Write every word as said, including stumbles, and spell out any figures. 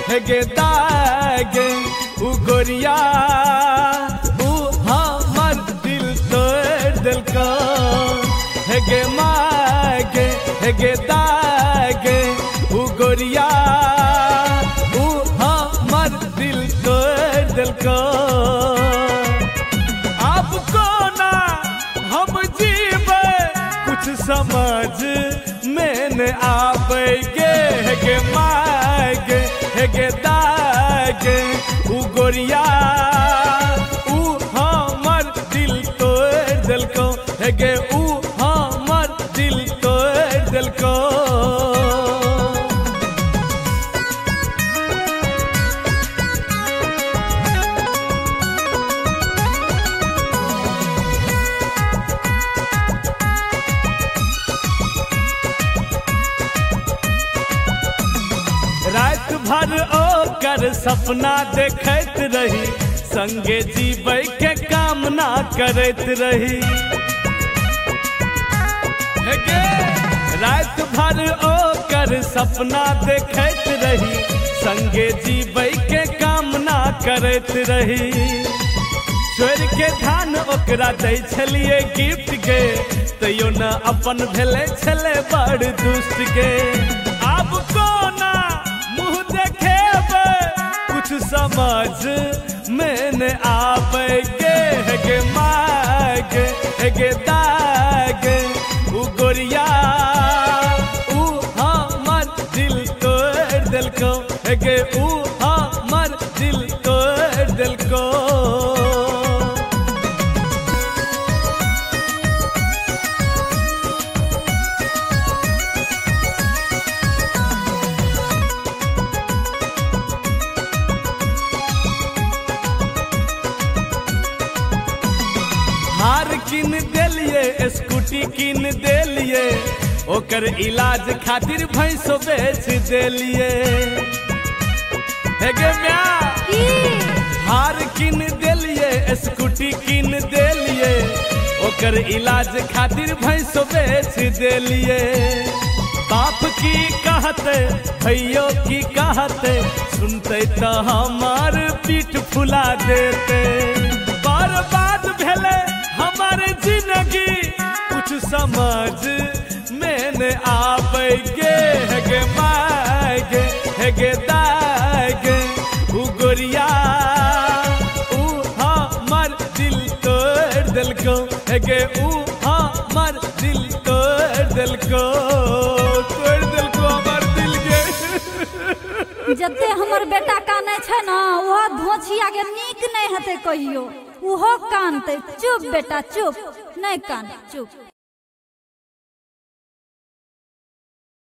हेगे दागे उ गोरिया उ हमर दिल तोड़ दिलको हेगे मागे हेगे दागे उ गोरिया उ हमर दिल तोड़ दिलको आपको ना हम जीवे कुछ समझ मैंने आवेगे हेगे मागे हेगे दागे उ गोरिया उ हमर दिल तोड़ दिलको हेगे उ हमर दिल तोड़ दिलको रात भर ओकर सपना देखत रही संगे जीवे के कामना करत रही हेगे रात भर ओकर सपना देखत रही संगे जीवे के कामना करत रही चोर के धान ओकरा दै छलिए गिफ्ट के तैयो न अपन भेले छले बड़ दुष्ट के अब कोना मुँह देखेबे कुछ समझ मैंने आवेगे हेगे मागे हेगे दागे उ गोरिया उ हमर दिल तोड़ दिलको हेगे उ हमर दिल तोड़ दिलको हार किन देलिए स्कूटी किन देलिए ओकर इलाज खातिर भैंसो बेच देलिए हेगे म्या हार किन देलिए स्कूटी किन देलिए ओकर इलाज खातिर भैंसो बेच देलिए बाप की कहते भैयो की कहते सुनते तो हमार पीठ फुला देते बर्बाद भेले हमारे जिंदगी कुछ समझ मैंने आवेगे हेगे मागे हेगे दागे उ गोरिया उ हमर दिल तोड़ दिलको हेगे उ हमर दिल तोड़ दिलको तोड़ दिलको हमर दिल के जते हमर बेटा काने छै ना वो धोछिया के नीक नहीं हते कहियो उहो कानते चुप बेटा चुप नहीं कान चुप।